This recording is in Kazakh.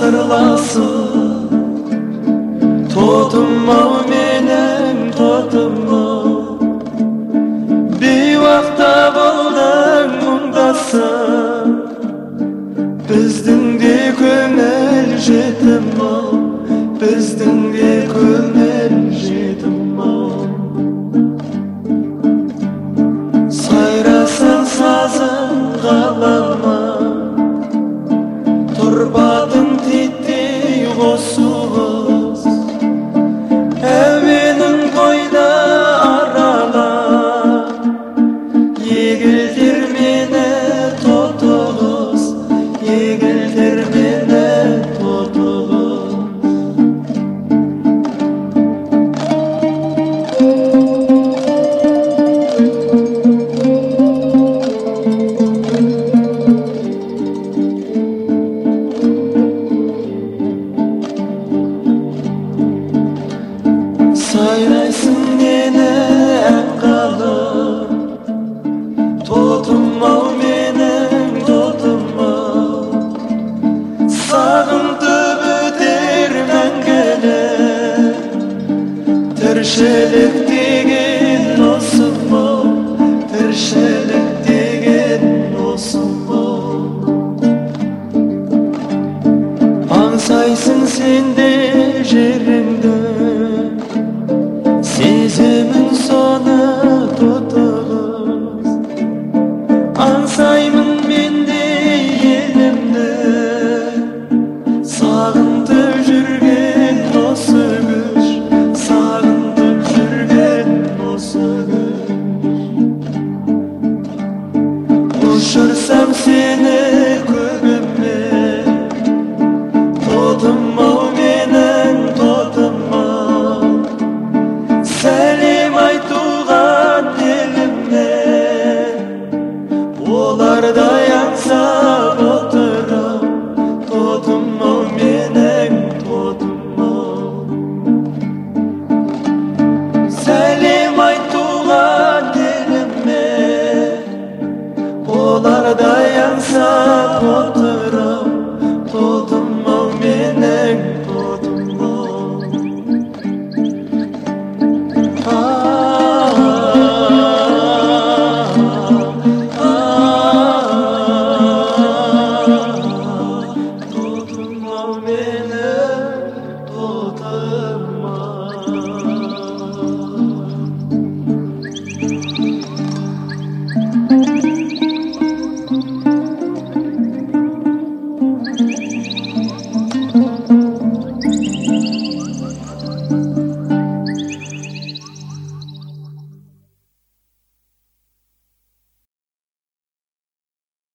сырласып, тотым-ау менен тотым-ау, бейуақта болдың мұңдасып, біздің де көңіл жетім-ау, біздің де көңіл жетім-ау. Сайрасаң сазың қалама, тұрпадың титтей қосуыз, әуенің бойда арала, егілдер мені тотығыз, егілдер мені тотығыз. Сайрайсың мені ән қалып, тотым-ау менің тотым-ау, сағынтып өтер мәңгілік, тіршілік деген осы-ау, тіршілік деген осы-ау. Аңсайсың сен де жеріңді, сезімің соны тотығыз, аңсаймын мен де елімді, сағынтып жүрген осы күш, сағынтып жүрген осы күш. Ұшырсам сені көгіме, тотым-ау менің тотым-ау, сәлем айтуған елімнен, олардай аңса